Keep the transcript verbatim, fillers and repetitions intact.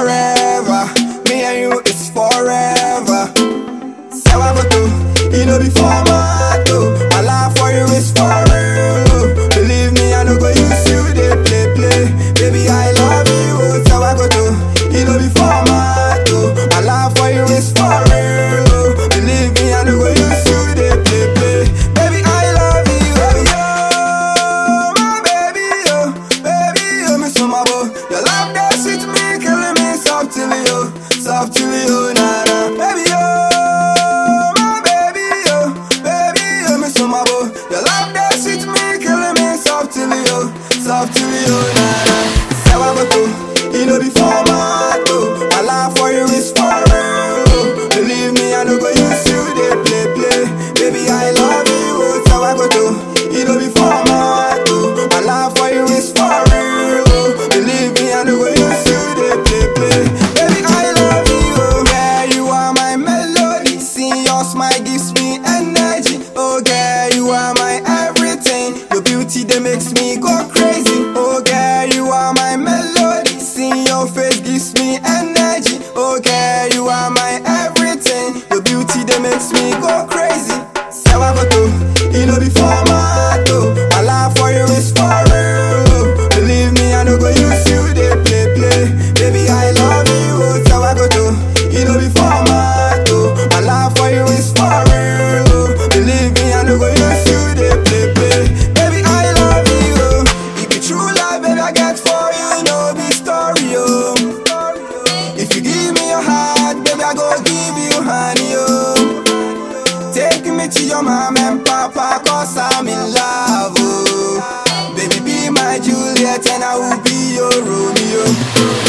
forever. Me and you is forever. Say what I go do, you know before my do. My love for you is for real. Believe me, I no go use you, they play play. Baby, I love you. Say what I go do, you know before my do. My love for you is for real. Believe me, I no go use you, they play play. Baby, I love you, baby, oh, my baby, oh, baby, oh, me so my boy. Your love that sweet me, killing me softly, oh, softly, oh, nah, nah. Baby, oh, my baby, oh, baby, oh, me so my boy. Your love that sweet me, killing me softly, oh, softly, oh, nah, nah. Say what I go do, you know before my do. My love for you is for real. Believe me, I no go use you, they play play. Baby, I love you, so I go do. You know before my do. My love for you is for real. Believe me, I no go use you, they play play. Baby, I love you, yeah, you are my melody. See your smile gives me energy. Oh, girl, you are my everything. Your beauty that makes me go crazy. Oh, girl, you are my melody. See your face gives me energy. Oh, girl, you are my everything. Your beauty that makes me go crazy. Say what I go do, you know before my do. My love for you is for real. Believe me, I no go use you, they play play. Baby, I love you. Say what I go do, you know before my do. My love for you is for real. Believe me, I no go use you, they play play. Baby, I love you. It be true love, baby, I get for you, no be story, oh. If you give me your heart, baby, I go give you honey, oh. Take me to your mom and papa, cause I'm in love, oh. Baby, be my Juliet and I will be your Romeo.